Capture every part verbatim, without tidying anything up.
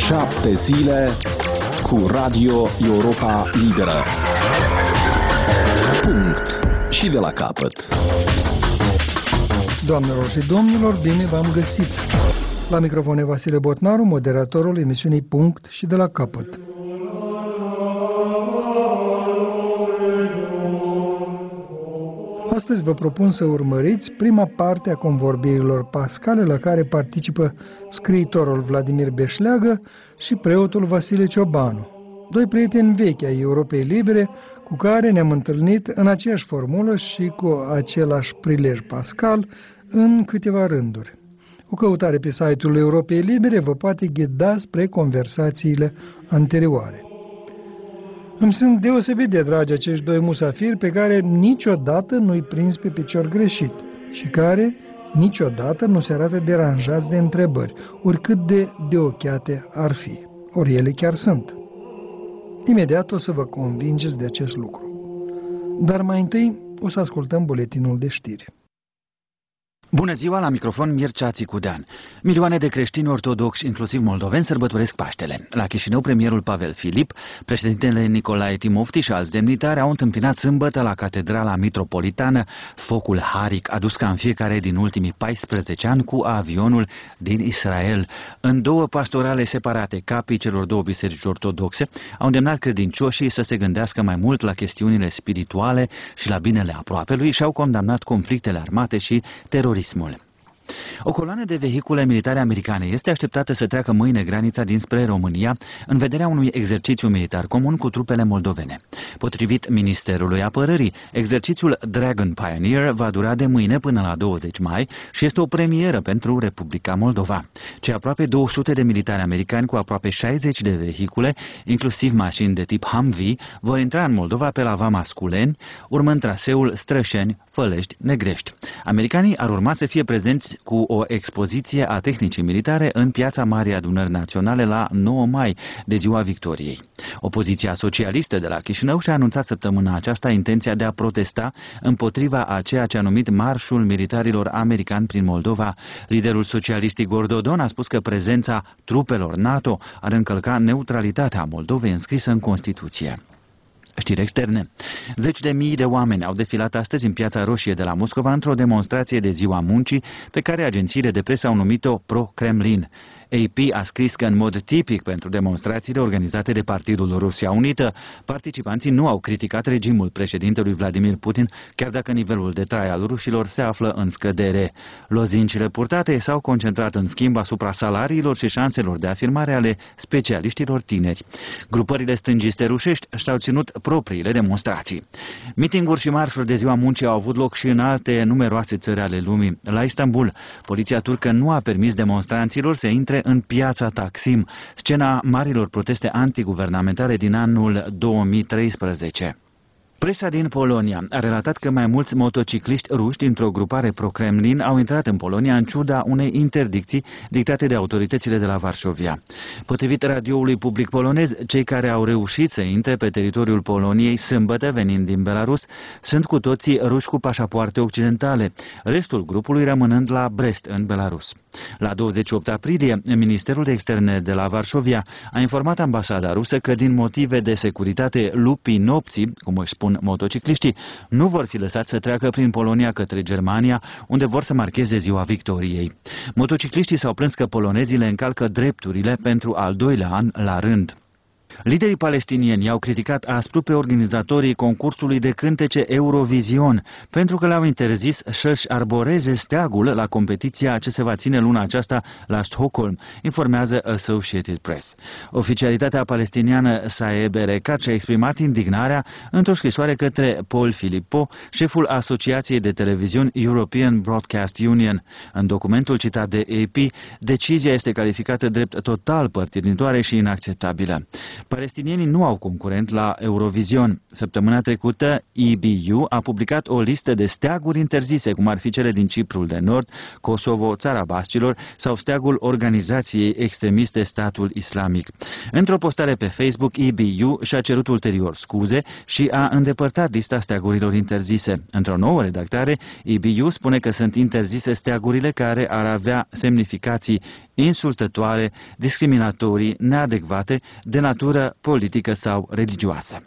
Șapte zile cu Radio Europa Liberă. Punct. Și de la capăt. Doamnelor și domnilor, bine v-am găsit. La microfon e Vasile Botnaru, moderatorul emisiunii Punct și de la capăt. Astăzi vă propun să urmăriți prima parte a convorbirilor pascale la care participă scriitorul Vladimir Beșleagă și preotul Vasile Ciobanu, doi prieteni vechi ai Europei Libere cu care ne-am întâlnit în aceeași formulă și cu același prilej pascal în câteva rânduri. O căutare pe site-ul Europei Libere vă poate ghida spre conversațiile anterioare. Îmi sunt deosebit de dragi acești doi musafiri pe care niciodată nu-i prins pe picior greșit și care niciodată nu se arată deranjați de întrebări, oricât de deochiate ar fi. Ori ele chiar sunt. Imediat o să vă convingeți de acest lucru. Dar mai întâi o să ascultăm buletinul de știri. Bună ziua, la microfon Mircea Țicudean. Milioane de creștini ortodoxi, inclusiv moldoveni, sărbătoresc Paștele. La Chișinău, premierul Pavel Filip, președintele Nicolae Timofti și alți demnitari au întâmpinat sâmbătă la Catedrala Mitropolitană focul haric adus ca în fiecare din ultimii paisprezece ani cu avionul din Israel. În două pastorale separate, capii celor două biserici ortodoxe au îndemnat credincioșii să se gândească mai mult la chestiunile spirituale și la binele aproapelui și au condamnat conflictele armate și terorismul. O coloană de vehicule militare americane este așteptată să treacă mâine granița dinspre România în vederea unui exercițiu militar comun cu trupele moldovene. Potrivit Ministerului Apărării, exercițiul Dragon Pioneer va dura de mâine până la douăzeci mai și este o premieră pentru Republica Moldova. Cei aproape două sute de militari americani cu aproape șaizeci de vehicule, inclusiv mașini de tip Humvee, vor intra în Moldova pe la Vama Sculeni, urmând traseul Strășeni, Fălești, Negrești. Americanii ar urma să fie prezenți cu o expoziție a tehnicii militare în Piața Marii Adunări Naționale la nouă mai, de Ziua Victoriei. Opoziția socialistă de la Chișinău și-a anunțat săptămâna aceasta intenția de a protesta împotriva a ceea ce a numit Marșul Militarilor Americani prin Moldova. Liderul socialist Igor Dodon a spus că prezența trupelor NATO ar încălca neutralitatea Moldovei înscrisă în Constituție. Știri externe. Zeci de mii de oameni au defilat astăzi în Piața Roșie de la Moscova într-o demonstrație de Ziua Muncii pe care agențiile de presă au numit-o pro-Kremlin. A P a scris că în mod tipic pentru demonstrațiile organizate de Partidul Rusia Unită, participanții nu au criticat regimul președintelui Vladimir Putin, chiar dacă nivelul de trai al rușilor se află în scădere. Lozincile purtate s-au concentrat în schimb asupra salariilor și șanselor de afirmare ale specialiștilor tineri. Grupările stângiste rusești și-au ținut propriile demonstrații. Mitinguri și marșuri de Ziua Muncii au avut loc și în alte numeroase țări ale lumii. La Istanbul, poliția turcă nu a permis demonstranților să intre în piața Taksim, scena marilor proteste antiguvernamentale din anul două mii treisprezece. Presa din Polonia a relatat că mai mulți motocicliști ruși dintr-o grupare pro-Kremlin au intrat în Polonia în ciuda unei interdicții dictate de autoritățile de la Varșovia. Potrivit radioului public polonez, cei care au reușit să intre pe teritoriul Poloniei sâmbătă venind din Belarus sunt cu toții ruși cu pașapoarte occidentale, restul grupului rămânând la Brest, în Belarus. La douăzeci și opt aprilie, Ministerul de Externe de la Varșovia a informat ambasada rusă că din motive de securitate lupii nopții, cum își spun motocicliștii, nu vor fi lăsați să treacă prin Polonia către Germania, unde vor să marcheze Ziua Victoriei. Motocicliștii s-au plâns că polonezii le încalcă drepturile pentru al doilea an la rând. Liderii palestinieni au criticat aspru pe organizatorii concursului de cântece Eurovision pentru că le-au interzis să-și arboreze steagul la competiția ce se va ține luna aceasta la Stockholm, informează Associated Press. Oficialitatea palestiniană Saeb Erekat și-a exprimat indignarea într-o scrisoare către Paul Filippo, șeful Asociației de Televiziuni European Broadcast Union. În documentul citat de A P, decizia este calificată drept total părtinitoare și inacceptabilă. Palestinienii nu au concurent la Eurovision. Săptămâna trecută, E B U a publicat o listă de steaguri interzise, cum ar fi cele din Ciprul de Nord, Kosovo, Țara Bascilor sau steagul organizației extremiste Statul Islamic. Într-o postare pe Facebook, E B U și-a cerut ulterior scuze și a îndepărtat lista steagurilor interzise. Într-o nouă redactare, E B U spune că sunt interzise steagurile care ar avea semnificații insultătoare, discriminatorii, neadecvate, de natură politică sau religioasă.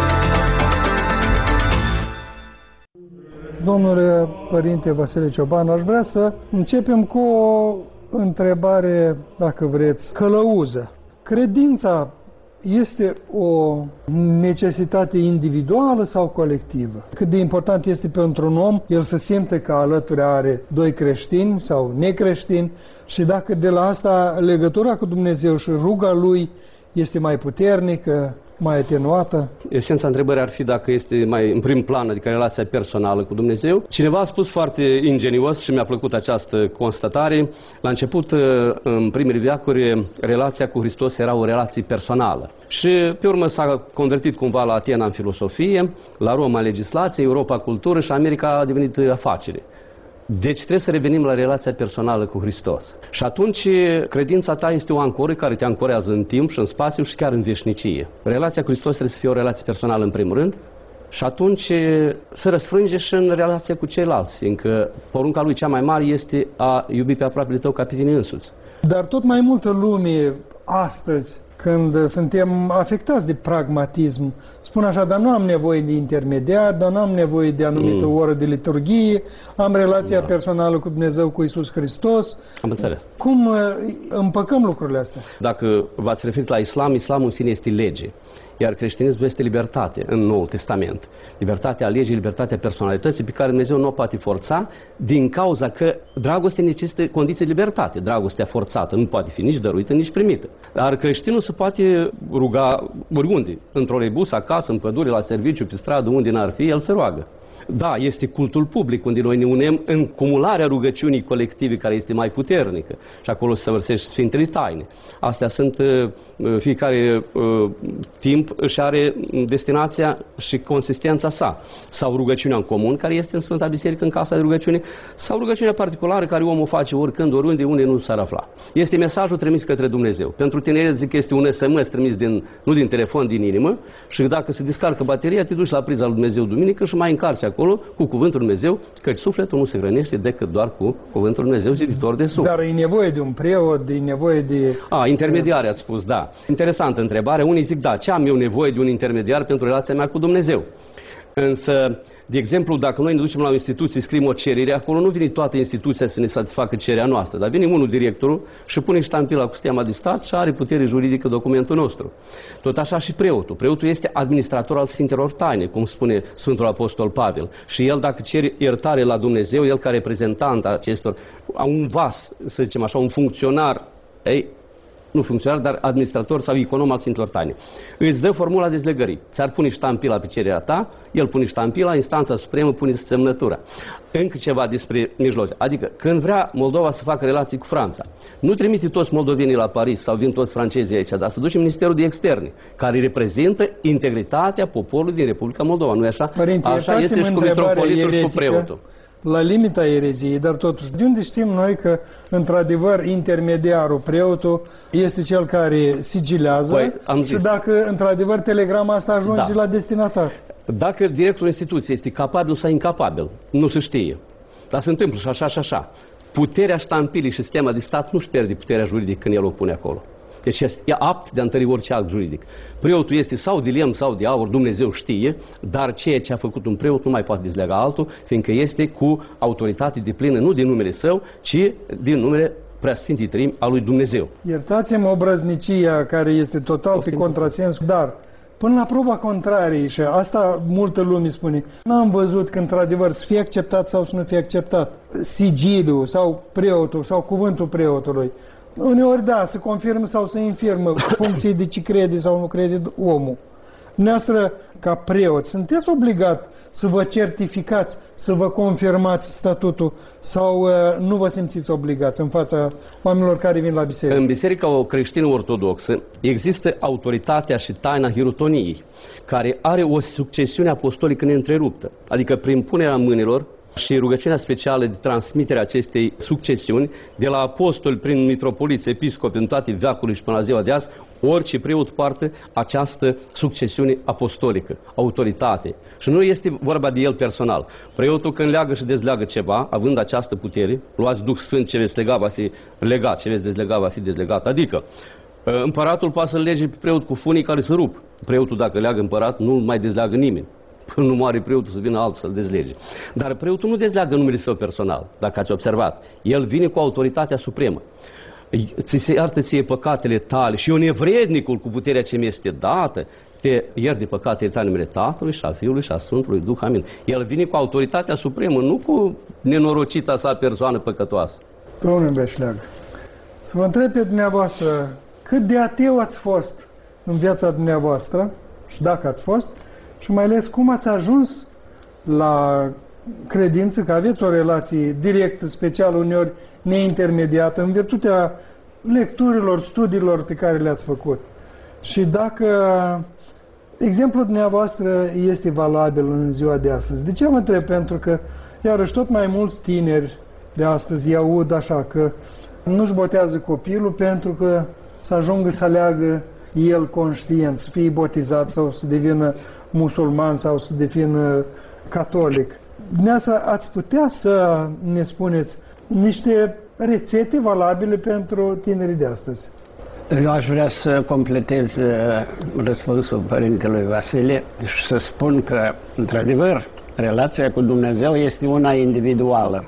Domnule Părinte Vasile Ciobanu, aș vrea să începem cu o întrebare, dacă vreți, călăuză. Credința este o necesitate individuală sau colectivă? Cât de important este pentru un om el să simte că alături are doi creștini sau necreștini și dacă de la asta legătura cu Dumnezeu și ruga lui este mai puternică, mai atenuată? Esența întrebării ar fi dacă este mai în prim plan, adică relația personală cu Dumnezeu. Cineva a spus foarte ingenios și mi-a plăcut această constatare. La început, în primele veacuri, relația cu Hristos era o relație personală. Și pe urmă s-a convertit cumva la Atena în filosofie, la Roma în legislație, Europa cultură și America a devenit afacere. Deci trebuie să revenim la relația personală cu Hristos. Și atunci credința ta este o ancoră care te ancorează în timp și în spațiu și chiar în veșnicie. Relația cu Hristos trebuie să fie o relație personală în primul rând și atunci să răsfrânge și în relația cu ceilalți, fiindcă porunca lui cea mai mare este a iubi pe aproapele tău ca pe tine însuți. Dar tot mai multă lume astăzi, când suntem afectați de pragmatism, spun așa, dar nu am nevoie de intermediar, dar nu am nevoie de anumită mm. oră de liturghie, am relația da. personală cu Dumnezeu, cu Iisus Hristos. Am înțeles. Cum împăcăm lucrurile astea? Dacă v-ați referit la islam, islamul în sine este lege. Iar creștinismul este libertate în Noul Testament. Libertatea legii, libertatea personalității pe care Dumnezeu nu o poate forța din cauza că dragostea necesită condiții de libertate. Dragostea forțată nu poate fi nici dăruită, nici primită. Dar creștinul se poate ruga oriunde, într-o rebus, acasă, în pădure, la serviciu, pe stradă, unde n-ar fi, el se roagă. Da, este cultul public, unde noi ne unem în cumularea rugăciunii colective, care este mai puternică. Și acolo se săvârșește Sfintele Taine. Astea sunt, fiecare uh, timp își are destinația și consistența sa. Sau rugăciunea în comun, care este în Sfânta Biserică, în casa de rugăciune, sau rugăciunea particulară, care omul face oricând, oriunde, unde nu s-ar afla. Este mesajul trimis către Dumnezeu. Pentru tineri zic că este un S M S trimis din, nu din telefon, din inimă, și dacă se descarcă bateria, te duci la priza lui Dumnezeu duminică și mai încarci acolo cu cuvântul Dumnezeu, căci sufletul nu se hrănește decât doar cu cuvântul Dumnezeu, ziditor de suflet. Dar e nevoie de un preot, e nevoie de... A, intermediari ați spus, da. Interesantă întrebare. Unii zic, da, ce am eu nevoie de un intermediar pentru relația mea cu Dumnezeu? Însă, de exemplu, dacă noi ne ducem la o instituție, scriem o cerere, acolo nu vine toată instituția să ne satisfacă cererea noastră, dar vine unul, directorul, și pune ștampila cu steama de stat și are putere juridică documentul nostru. Tot așa și preotul. Preotul este administrator al Sfintelor Taine, cum spune Sfântul Apostol Pavel. Și el, dacă cere iertare la Dumnezeu, el ca reprezentant a acestor, a un vas, să zicem așa, un funcționar, ei, nu funcționar, dar administrator sau econom al Sfintelor Taine. Îți dă formula dezlegării. Ți-ar pune ștampila pe cererea ta, el pune ștampila, instanța supremă pune semnătura. Încă ceva despre mijloace. Adică, când vrea Moldova să facă relații cu Franța, nu trimite toți moldovenii la Paris sau vin toți francezii aici, dar să duce Ministerul de Externe, care reprezintă integritatea poporului din Republica Moldova. Nu e așa? Părinte, așa este și cu mitropolitul și cu preotul. La limita ereziei, dar totuși, de unde știm noi că, într-adevăr, intermediarul, preotul, este cel care sigilează păi, și dacă, într-adevăr, telegrama asta ajunge da. la destinatar? Dacă directorul instituției este capabil sau incapabil, nu se știe. Dar se întâmplă și așa și așa. Puterea ștampilii și sistema de stat nu-și pierde puterea juridică când el o pune acolo. Deci e apt de a întări orice act juridic. Preotul este sau de lemn sau de aur, Dumnezeu știe, dar ceea ce a făcut un preot nu mai poate dezlega altul, fiindcă este cu autoritate deplină, nu din numele său, ci din numele Preasfintei Treimi a lui Dumnezeu. Iertați-mă obrăznicia care este total Oftim. pe contrasens, dar până la proba contrariei, și asta multă lume spune, n-am văzut că într-adevăr să fie acceptat sau să nu fie acceptat sigiliul sau preotul sau cuvântul preotului. Uneori da, se confirmă sau se infirmă funcție de ce crede sau nu crede omul. Dumneavoastră, ca preot, sunteți obligat să vă certificați, să vă confirmați statutul sau uh, nu vă simțiți obligați în fața oamenilor care vin la biserică? În biserica creștină ortodoxă există autoritatea și taina hirotoniei, care are o succesiune apostolică neîntreruptă. Adică prin punerea mâinilor și rugăciunea specială de transmiterea acestei succesiuni de la apostoli prin mitropoliți, episcopi în toate veacurile și până la ziua de azi, orice preot poartă această succesiune apostolică, autoritate. Și nu este vorba de el personal. Preotul când leagă și dezleagă ceva, având această putere, luați Duh Sfânt, ce veți lega va fi legat, ce veți dezlega va fi dezlegat. Adică, împăratul poate să-l lege pe preot cu funii care se rup. Preotul, dacă leagă împărat, nu mai dezleagă nimeni. Până nu moare preotul să vină altul să-l dezlege. Dar preotul nu dezleagă numele său personal, dacă ați observat. El vine cu autoritatea supremă. Ți se iartă ție păcatele tale și eu nevrednicul cu puterea ce mi este dată, te ierte păcatele tale în numele Tatălui și a Fiului și a Sfântului Duh. Amin. El vine cu autoritatea supremă, nu cu nenorocita sa persoană păcătoasă. Domnule Beșleagă, să vă întreb pe dumneavoastră, cât de ateu ați fost în viața dumneavoastră și dacă ați fost, și mai ales cum ați ajuns la credință, că aveți o relație directă, specială, uneori neintermediată, în virtutea lecturilor, studiilor pe care le-ați făcut. Și dacă exemplul dumneavoastră este valabil în ziua de astăzi. De ce mă întreb? Pentru că, iarăși, tot mai mulți tineri de astăzi îi aud așa, că nu-și botează copilul pentru că să ajungă să aleagă el conștient, să fie botezat sau să devină musulman sau să devină catolic. Dumneavoastră ați putea să ne spuneți niște rețete valabile pentru tinerii de astăzi? Eu aș vrea să completez răspunsul părintelui Vasile și să spun că, într-adevăr, relația cu Dumnezeu este una individuală.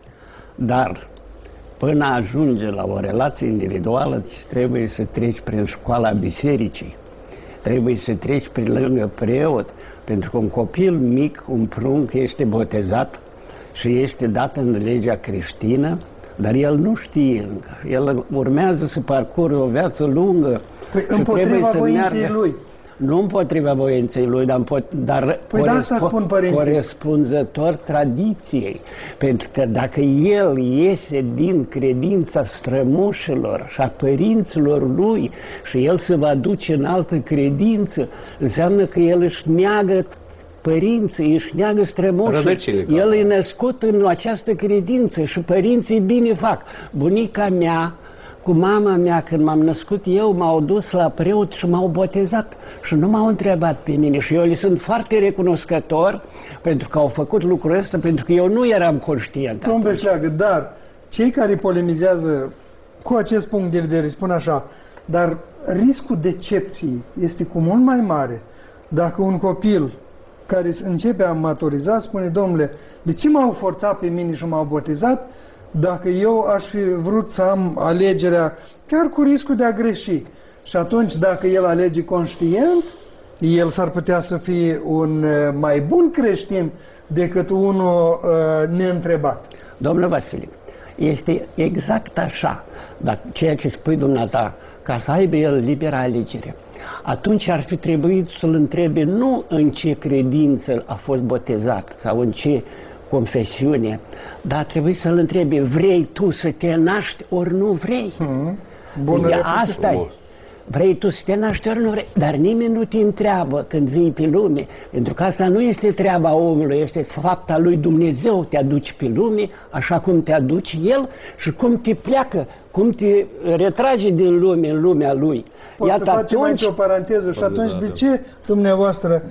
Dar până ajunge la o relație individuală, trebuie să treci prin școala bisericii. Trebuie să treci prin lângă preot, pentru că un copil mic, un prunc, este botezat și este dat în legea creștină, dar el nu știe încă. El urmează să parcură o viață lungă. Păi împotriva voinței lui. Nu împotriva voinței lui, dar, dar păi corespo corespunzător tradiției. Pentru că dacă el iese din credința strămoșilor și a părinților lui și el se va duce în altă credință, înseamnă că el își neagă părinții, își neagă strămoșii. El e născut în această credință și părinții bine fac. Bunica mea cu mama mea, când m-am născut eu, m-au dus la preot și m-au botezat și nu m-au întrebat pe mine. Și eu le sunt foarte recunoscător pentru că au făcut lucrul ăsta, pentru că eu nu eram conștient. Domnul Beșleagă, dar cei care polemizează cu acest punct de vedere spun așa, dar riscul decepției este cu mult mai mare dacă un copil care începe a maturiza spune, domnule, de ce m-au forțat pe mine și m-au botezat dacă eu aș fi vrut să am alegerea, chiar cu riscul de a greși? Și atunci, dacă el alege conștient, el s-ar putea să fie un mai bun creștin decât unul uh, neîntrebat. Domnule Vasile, este exact așa, dar ceea ce spui dumneata, ca să aibă el liberă alegere, atunci ar fi trebuit să-l întrebe nu în ce credință a fost botezat sau în ce confesiune, dar trebuie să-l întrebi, vrei tu să te naști ori nu vrei? Hmm. Bună e, asta e. Vrei tu să te naști ori nu vrei? Dar nimeni nu te întreabă când vii pe lume, pentru că asta nu este treaba omului, este fapta lui Dumnezeu, te aduci pe lume așa cum te aduci El și cum te pleacă, cum te retrage din lume în lumea Lui. Pot Iată, să facem atunci... aici o paranteză și atunci de ce dumneavoastră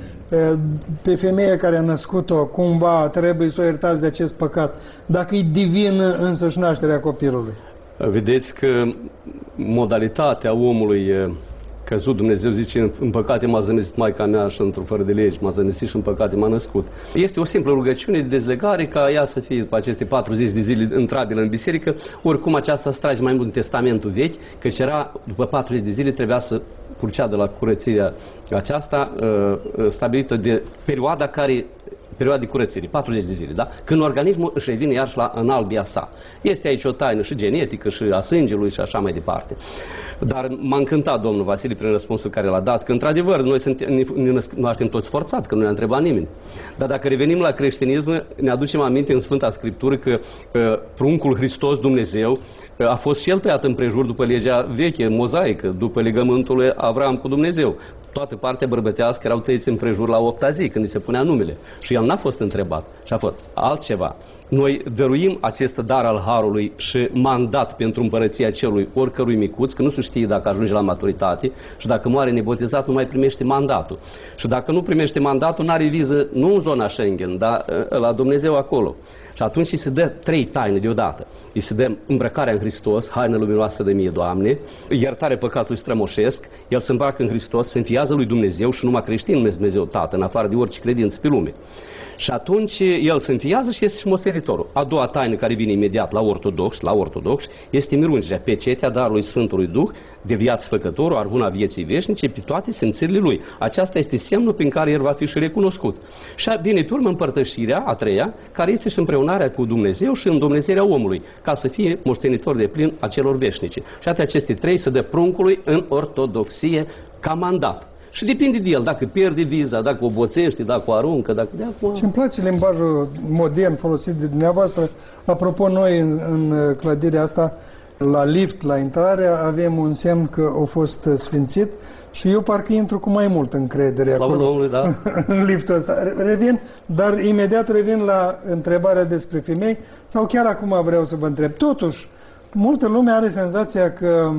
pe femeia care a născut-o cumva trebuie să o iertați de acest păcat, dacă e divină însăși nașterea copilului? Vedeți că modalitatea omului căzut, Dumnezeu zice, în păcate m-a zămisit Maica mea și într-o fără de legi, m-a zămisit și în păcate m-a născut. Este o simplă rugăciune de dezlegare ca ea să fie după aceste patruzeci de zile intrabilă în biserică, oricum aceasta se trage mai mult în Testamentul Vechi, căci era, după patruzeci de zile trebuia să proceadă la curățirea aceasta stabilită de perioada care perioada de curățire, patruzeci de zile, da? Când organismul își revine iarăși la înalbia sa. Este aici o taină și genetică și a sângelui și așa mai departe. Dar m-a încântat domnul Vasile prin răspunsul care l-a dat, că într-adevăr noi suntem, ne naștem toți forțat, că nu ne-a întrebat nimeni. Dar dacă revenim la creștinism, ne aducem aminte în Sfânta Scriptură că uh, pruncul Hristos, Dumnezeu, uh, a fost și el tăiat împrejur după legea veche, mozaică, după legământul lui Avram cu Dumnezeu. Toată partea bărbătească erau tăiți împrejur la opta zi, când îi se punea numele. Și el n-a fost întrebat. Și a fost altceva. Noi dăruim acest dar al harului și mandat pentru împărăția celui oricărui micuț, că nu se știe dacă ajunge la maturitate și dacă moare nebotezat nu mai primește mandatul. Și dacă nu primește mandatul, n-are viză nu în zona Schengen, dar la Dumnezeu acolo. Și atunci îi se dă trei taine deodată. Îi se dă îmbrăcarea în Hristos, haină luminoasă de mie, Doamne, iertare păcatului strămoșesc, el se îmbracă în Hristos, se înfiază lui Dumnezeu și numai creștin numesc Dumnezeu Tată, în afară de orice credință pe lume. Și atunci el se înfiază și este și moștenitorul. A doua taină care vine imediat la ortodox, la ortodox, este mirungerea, pecetea darului Sfântului Duh, de viață făcătorul, arvuna vieții veșnice, pe toate simțirile lui. Aceasta este semnul prin care el va fi și recunoscut. Și vine pe urmă împărtășirea, a treia, care este și împreunarea cu Dumnezeu și îndumnezerea omului, ca să fie moștenitor de plin a celor veșnice. Și atât aceste trei se dă pruncului în ortodoxie ca mandat. Și depinde de el, dacă pierde viza, dacă o boțește, dacă o aruncă, dacă de acum... Și îmi place limbajul modern folosit de dumneavoastră. Apropo, noi în, în clădirea asta, la lift, la intrare, avem un semn că a fost sfințit și eu parcă intru cu mai multă încredere Slavă acolo, Domnului, da. în liftul ăsta. Revin, dar imediat revin la întrebarea despre femei, sau chiar acum vreau să vă întreb. Totuși, multă lume are senzația că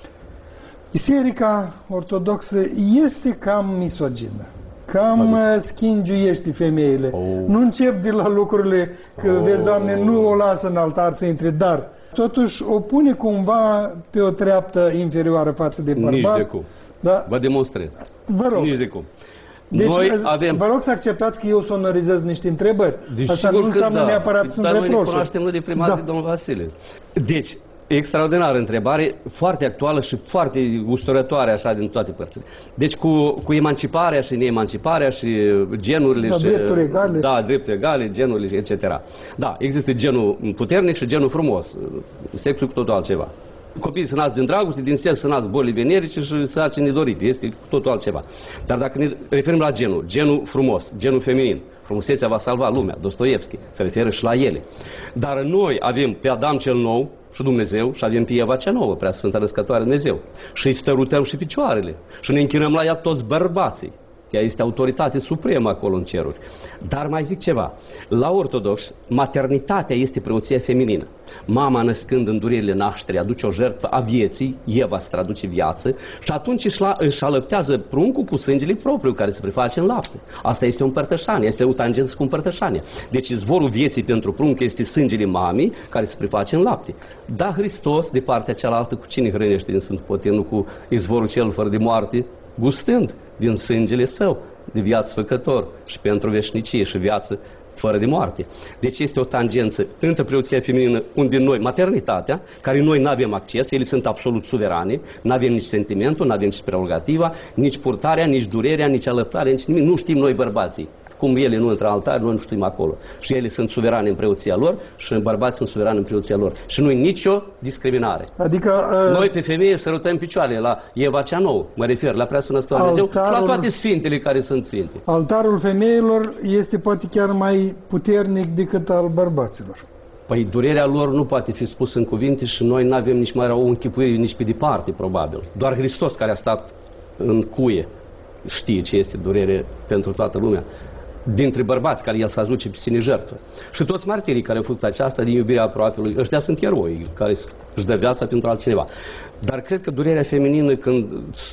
Biserica ortodoxă este cam misogină, cam schingiuiește femeile. Oh. Nu încep de la lucrurile că, oh. vezi, Doamne, nu o lasă în altar să intre, dar totuși o pune cumva pe o treaptă inferioară față de bărbat. Nici de cum. Da? Vă demonstrez. Vă rog. Nici de cum. Deci, Noi avem... vă rog să acceptați că eu sonorizez niște întrebări. Deci, asta nu înseamnă da. neapărat sunt reproșuri. Dar noi ne reproșuri. cunoaștem de prima da. zi, domnul Vasile. Deci, extraordinară întrebare, foarte actuală și foarte usturătoare așa din toate părțile. Deci cu, cu emanciparea și neemanciparea și genurile da, și... drepturi egale. Da, drepturi egale, genurile, et cetera. Da, există genul puternic și genul frumos. Sexul cu totul altceva. Copiii se nasc din dragoste, din sex se nasc bolii venerice și sarcini nedorite. Este cu totul altceva. Dar dacă ne referim la genul, genul frumos, genul feminin, frumusețea va salva lumea, Dostoevski, se referă și la ele. Dar noi avem pe Adam cel nou și Dumnezeu și avem pe Eva cea nouă, prea Sfânta Născătoare Dumnezeu. Și îi stărutăm și picioarele și ne închinăm la ea toți bărbații. Ea este autoritate supremă acolo în ceruri. Dar mai zic ceva. La ortodox, maternitatea este preoția feminină. Mama, născând în durerile nașterii, aduce o jertfă a vieții, Eva se traduce viață, și atunci își, la, își alăptează pruncul cu sângele propriu, care se preface în lapte. Asta este o împărtășanie, este o tangență cu împărtășanie. Deci izvorul vieții pentru prunc este sângele mamei, care se preface în lapte. Da, Hristos, de partea cealaltă, cu cine hrănește din Sfântul Potir, nu cu izvorul cel fără de moarte, gustând din sângele său de viață făcător și pentru veșnicie și viață fără de moarte. Deci este o tangență între preoția feminină, unde noi, maternitatea, care noi nu avem acces, ele sunt absolut suverane, nu avem nici sentimentul, nu avem nici prerogativa, nici purtarea, nici durerea, nici alăptarea, nici nimic. Nu știm noi bărbații. Cum ele nu intră în altar, noi nu știm acolo. Și ele sunt suverane în preoția lor și bărbații sunt suverani în preoția lor. Și nu e nicio discriminare. Adică uh... noi pe femeie sărutăm picioarele la Eva cea nouă, mă refer la Preasfântă Dumnezeu și la toate sfintele care sunt sfinte. Altarul femeilor este poate chiar mai puternic decât al bărbaților. Păi durerea lor nu poate fi spusă în cuvinte și noi nu avem nici mai o închipuire nici pe departe, probabil. Doar Hristos, care a stat în cuie, știe ce este durere pentru toată lumea. Dintre bărbați care el să aduce pe sine jertfă. Și toți martirii care au făcut aceasta din iubirea aproapelui, ăștia sunt eroi care își dă viața pentru altcineva. Dar cred că durerea feminină, când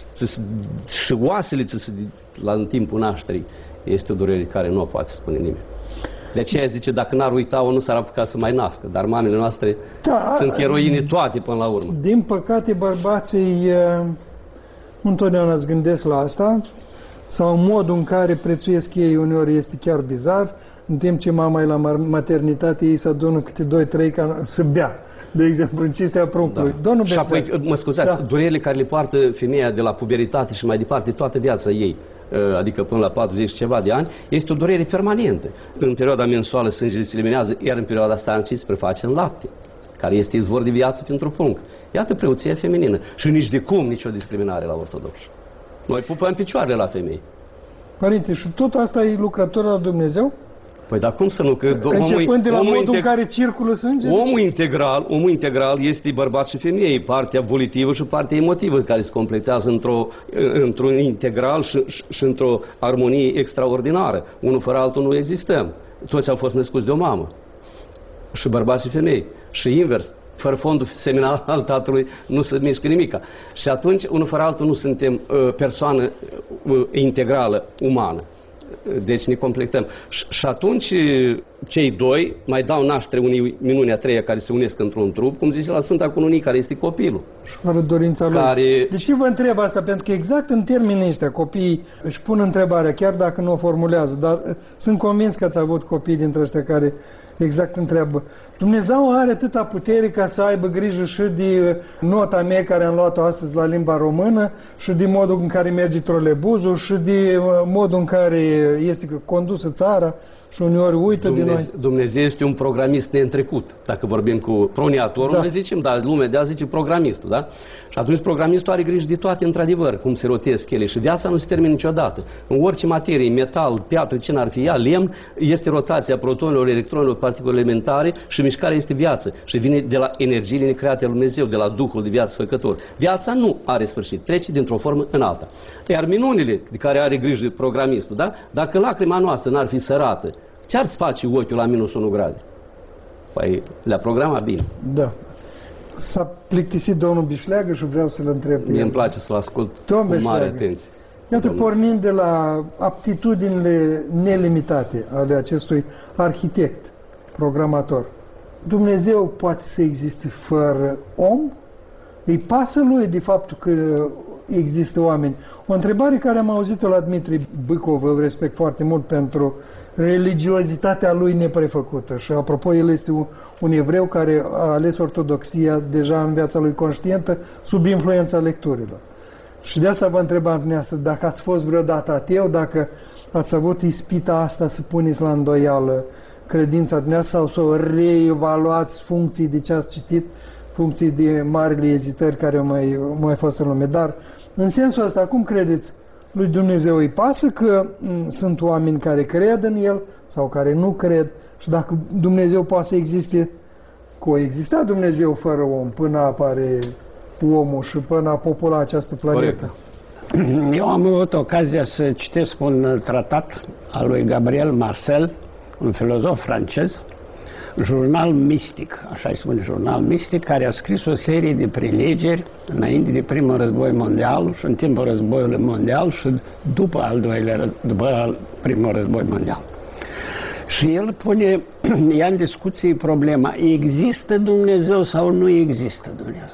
și oasele ți la în timpul nașterii, este o durere care nu o poate spune nimeni. De aceea zice, dacă n-ar uita-o, nu s-ar apuca să mai nască. Dar mamele noastre da, sunt eroine toate până la urmă. Din păcate, bărbații nu întotdeauna îți gândesc la asta, sau modul în care prețuiesc ei uneori este chiar bizar, în timp ce mama e la maternitate, ei se adună câte doi trei ca să bea, de exemplu, în cinstea pruncului. Da. Domnul și apoi, mă scuzați, da. durerile care le poartă femeia de la puberitate și mai departe, toată viața ei, adică până la patruzeci ceva de ani, este o durere permanentă. În perioada mensuală sângele se eliminează, iar în perioada stancii se preface în lapte, care este izvor de viață pentru prunc. Iată preoția feminină. Și nici de cum nicio discriminare la ortodoxi. Noi pupăm picioarele la femei. Părinte, și tot asta e lucrător al Dumnezeu? Păi dar cum să nu? Că Începând omul, de la omul modul integ- în care circulă sângele? Omul integral, omul integral este bărbat și femeie, partea volitivă și partea emotivă care se completează într-o, într-un integral și, și, și într-o armonie extraordinară. Unul fără altul nu existăm. Toți au fost născuți de o mamă. Și bărbați și femei. Și invers. Fără fondul seminal al tatălui nu se mișcă nimica. Și atunci, unul fără altul, nu suntem uh, persoană uh, integrală, umană. Deci ne completăm. Și, și atunci cei doi mai dau naștere unei minuni a treia care se unesc într-un trup, cum zice la Sfânta Cununie, care este copilul. Și fără dorința lui. Care... De ce vă întreb asta? Pentru că exact în termenii ăștia copiii își pun întrebarea, chiar dacă nu o formulează, dar sunt convins că ați avut copii dintre ăștia care exact întreabă. Dumnezeu are atâta putere ca să aibă grijă și de nota mea care am luat-o astăzi la limba română și de modul în care merge trolebuzul și de modul în care este condusă țara și uneori uită Dumnezeu, de noi. Dumnezeu este un programist neîntrecut. Dacă vorbim cu proniatorul, da. Noi zicem, da, lumea de azi zice programistul, da? Și atunci programistul are grijă de toate într-adevăr, cum se rotesc ele. Și viața nu se termină niciodată. În orice materie, metal, piatră, ce n-ar fi ea, lemn, este rotația protonilor, electronilor, particule elementare și mișcarea este viață. Și vine de la energiile necreate al Dumnezeu, de la Duhul de viață făcător. Viața nu are sfârșit, trece dintr-o formă în alta. Iar minunile de care are grijă programistul, da? Dacă lacrima noastră n-ar fi sărată, ce-ar-ți face ochiul la minus unu grade? Păi le-a programat bine. Da. S-a plictisit domnul Bișleagă și vreau să-l întreb. Mie îmi place să-l ascult Domn cu mare Bișleagă, atenție. Iată, Domnul. pornind de la aptitudinile nelimitate ale acestui arhitect, programator, Dumnezeu poate să existe fără om? Îi pasă lui de faptul că există oameni? O întrebare care am auzit-o la Dmitri Bâcov, îl respect foarte mult pentru religiozitatea lui neprefăcută. Și apropo, el este un, un evreu care a ales ortodoxia deja în viața lui conștientă, sub influența lecturilor. Și de asta vă întrebam dumneavoastră, dacă ați fost vreodată ateu, dacă ați avut ispita asta să puneți la îndoială credința dumneavoastră sau să o reevaluați funcții de ce ați citit, funcții de marile ezitări care au mai, mai fost în lume. Dar, în sensul ăsta, cum credeți? Lui Dumnezeu îi pasă că m, sunt oameni care cred în El sau care nu cred și dacă Dumnezeu poate să existe, coexista Dumnezeu fără om până apare omul și până a popula această planetă. Corect. Eu am avut ocazia să citesc un tratat al lui Gabriel Marcel, un filozof francez, Jurnal mistic, așa îi spune, Jurnal mistic, care a scris o serie de prelegeri înainte de primul război mondial și în timpul războiului mondial și după al doilea, după al primul război mondial. Și el pune, ia în discuție problema, există Dumnezeu sau nu există Dumnezeu?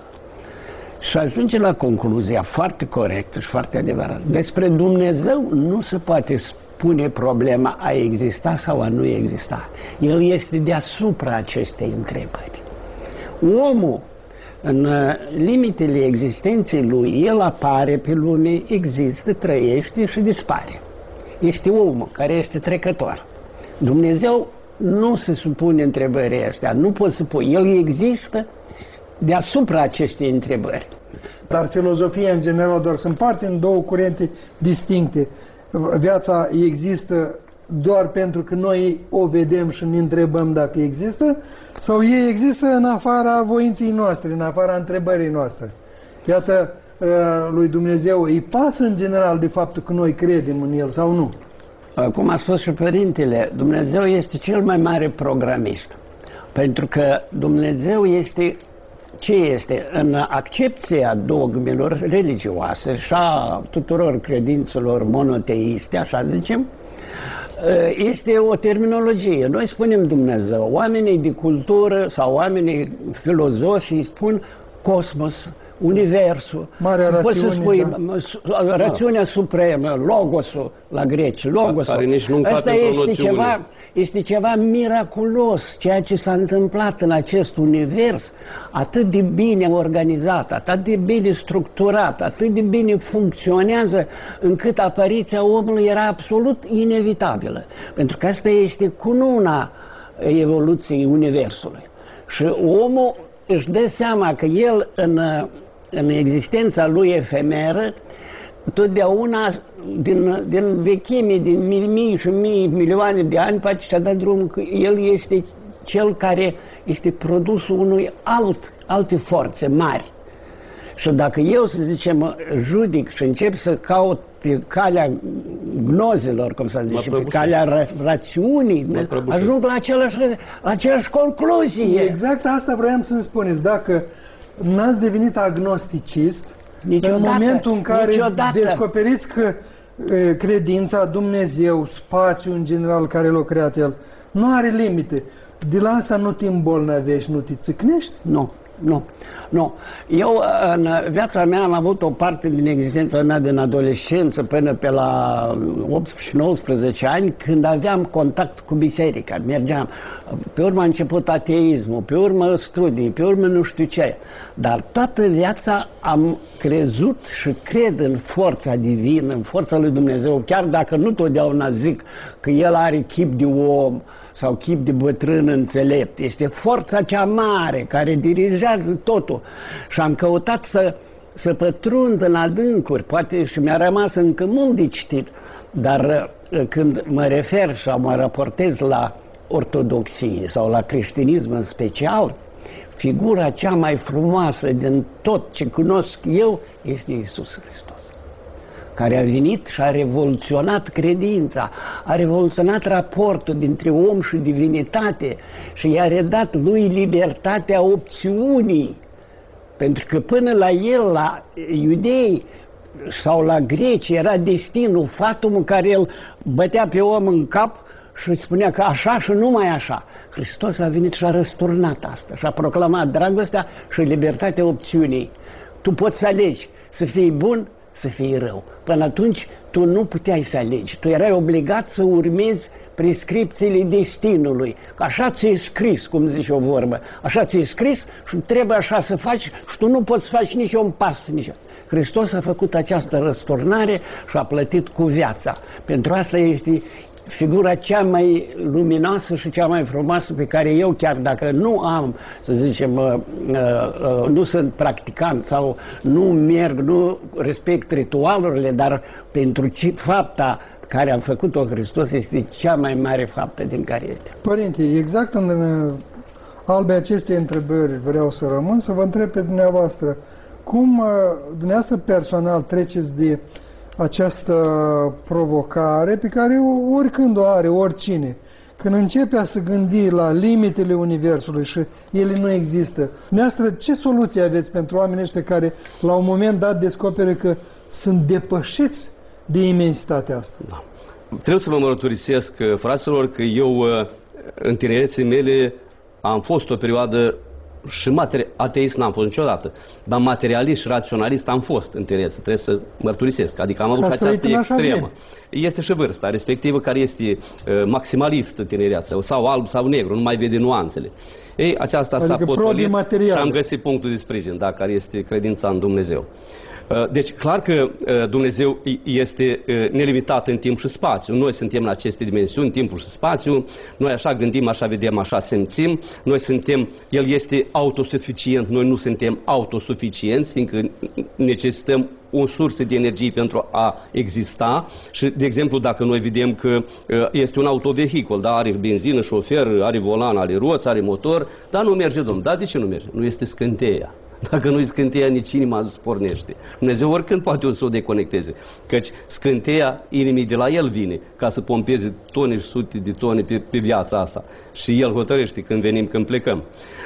Și ajunge la concluzia foarte corectă și foarte adevărată. Despre Dumnezeu nu se poate pune problema a exista sau a nu exista. El este deasupra acestei întrebări. Omul, în limitele existenței lui, el apare pe lume, există, trăiește și dispare. Este omul care este trecător. Dumnezeu nu se supune întrebării astea, nu pot să pui. El există deasupra acestei întrebări. Dar filozofia în general doar se împarte în două curente distincte. Viața există doar pentru că noi o vedem și ne întrebăm dacă există, sau ei există în afara voinței noastre, în afara întrebării noastre. Iată, lui Dumnezeu îi pasă în general de faptul că noi credem în El sau nu? Cum a spus și Părintele, Dumnezeu este cel mai mare programist. Pentru că Dumnezeu este ce este? În accepția dogmelor religioase și a tuturor credințelor monoteiste, așa zicem, este o terminologie. Noi spunem Dumnezeu. Oamenii de cultură sau oamenii filozofii spun cosmos, universul. Marea rațiune, poți să spui da. rațiunea supremă, logosul la greci, logosul. Asta este ceva, este ceva miraculos, ceea ce s-a întâmplat în acest univers, atât de bine organizat, atât de bine structurat, atât de bine funcționează, încât apariția omului era absolut inevitabilă. Pentru că asta este cununa evoluției universului. Și omul își dă seama că el în, în existența lui efemeră totdeauna din, din vechime, din mii, mii și mii, milioane de ani, poate și-a dat drumul că el este cel care este produsul unui alt, alte forțe mari. Și dacă eu, să zicem, judic și încep să caut pe calea gnozelor, cum să zice, pe calea ra rațiunii, ajung la același, la același concluzie. Exact asta vroiam să-mi spuneți. Dacă n-ați devenit agnosticist, niciodată, în momentul în care niciodată. descoperiți că e, credința, Dumnezeu, spațiul în general care l-a creat El, nu are limite, de la asta nu te îmbolnăvești, nu te țicnești? Nu. Nu, nu. Eu în viața mea am avut o parte din existența mea din adolescență până pe la optsprezece nouăsprezece ani, când aveam contact cu biserica, mergeam. Pe urmă a început ateismul, pe urmă studii, pe urmă nu știu ce. Dar toată viața am crezut și cred în forța divină, în forța lui Dumnezeu, chiar dacă nu totdeauna zic că El are chip de om sau chip de bătrân înțelept. Este forța cea mare care dirigează totul. Și am căutat să, să pătrund în adâncuri, poate și mi-a rămas încă mult de citit, dar când mă refer sau mă raportez la ortodoxie sau la creștinism în special, figura cea mai frumoasă din tot ce cunosc eu este Iisus Hristos, care a venit și a revoluționat credința, a revoluționat raportul dintre om și divinitate și i-a redat lui libertatea opțiunii. Pentru că până la el, la iudei sau la greci, era destinul, fatumul care el bătea pe om în cap și îi spunea că așa și numai așa. Hristos a venit și a răsturnat asta și a proclamat dragostea și libertatea opțiunii. Tu poți să alegi să fii bun, să fii rău. Până atunci tu nu puteai să alegi. Tu erai obligat să urmezi prescripțiile destinului. Că așa ți-e scris, cum zice o vorbă. Așa ți-e scris și trebuie așa să faci și tu nu poți să faci nici un pas. Nici... Hristos a făcut această răsturnare și a plătit cu viața. Pentru asta este figura cea mai luminoasă și cea mai frumoasă pe care eu, chiar dacă nu am, să zicem, uh, uh, nu sunt practicant sau nu merg, nu respect ritualurile, dar pentru ce fapta care am făcut-o Hristos este cea mai mare faptă din care este. Părinte, exact în albe acestei întrebări vreau să rămân, să vă întreb pe dumneavoastră, cum dumneavoastră personal treceți de această provocare pe care oricând o are oricine, când începe a se gândi la limitele universului și ele nu există. Dumneavoastră, ce soluție aveți pentru oamenii ăștia care la un moment dat descoperă că sunt depășiți de imensitatea asta? Da. Trebuie să vă mărturisesc, fraților, că eu în tinerețe mele am fost o perioadă și ateist n-am fost niciodată, dar materialist și raționalist am fost în tinerețe, trebuie să mărturisesc. Adică am avut această extremă. Este și vârsta respectivă care este uh, maximalistă tinereața, sau alb sau negru, nu mai vede nuanțele. Ei, aceasta adică s-a potolit și am găsit punctul de sprijin, da, care este credința în Dumnezeu. Deci, clar că Dumnezeu este nelimitat în timp și spațiu. Noi suntem în aceste dimensiuni, timpul și spațiu. Noi așa gândim, așa vedem, așa simțim. Noi suntem, El este autosuficient, noi nu suntem autosuficienți, fiindcă necesităm o sursă de energie pentru a exista. Și, de exemplu, dacă noi vedem că este un autovehicul, da, are benzină, șofer, are volan, are roți, are motor, dar nu merge, domnule. Dar de ce nu merge? Nu este scânteia. Dacă nu-i scânteia, nici inima nu pornește. Dumnezeu oricând poate să o deconecteze. Căci scânteia inimii de la El vine ca să pompeze tone și sute de tone pe, pe viața asta. Și El hotărăște când venim, când plecăm.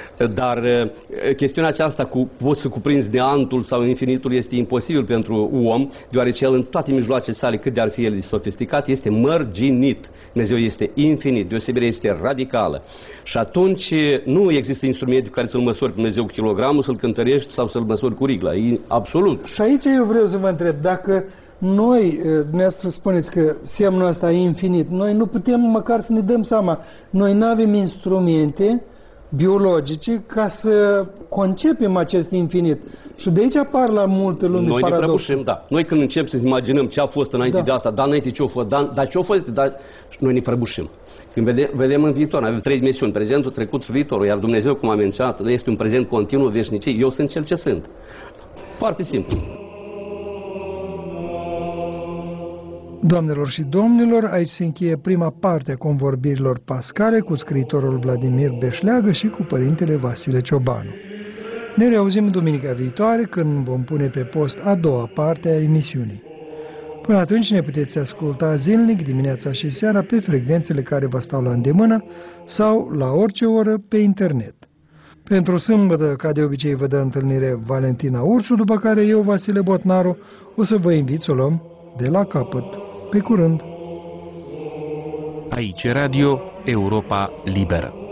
Dar chestiunea aceasta cu poți să cuprinzi neantul sau infinitul este imposibil pentru om, deoarece el în toate mijloacele sale, cât de ar fi el de sofisticat, este mărginit. Dumnezeu este infinit, deosebirea este radicală. Și atunci nu există instrumente cu care să-L măsori Dumnezeu cu kilogramul, să-L cântărești sau să-L măsori cu rigla. E absolut. Și aici eu vreau să vă întreb, dacă noi, dumneavoastră spuneți că semnul ăsta e infinit, noi nu putem măcar să ne dăm seama, noi nu avem instrumente biologice ca să concepem acest infinit. Și de aici apar la multă lume noi paradoxul. Ne prăbușim, da. Noi când începem să imaginăm ce a fost înainte da. de asta, dar înainte ce a fost, dar, dar ce a fost, dar noi ne prăbușim. Când vedem, vedem în viitor, avem trei dimensiuni, prezentul, trecut și viitorul, iar Dumnezeu, cum am menționat, este un prezent continuu, veșnicie. Eu sunt cel ce sunt. Foarte simplu. Doamnelor și domnilor, aici se încheie prima parte a convorbirilor pascale cu scriitorul Vladimir Beșleagă și cu părintele Vasile Ciobanu. Ne reauzim duminica viitoare când vom pune pe post a doua parte a emisiunii. Până atunci ne puteți asculta zilnic, dimineața și seara, pe frecvențele care vă stau la îndemână sau la orice oră pe internet. Pentru sâmbătă, ca de obicei, vă dă întâlnire Valentina Ursu, după care eu, Vasile Botnaru, o să vă invit să o luăm de la capăt. Pe curând! Aici Radio Europa Liberă.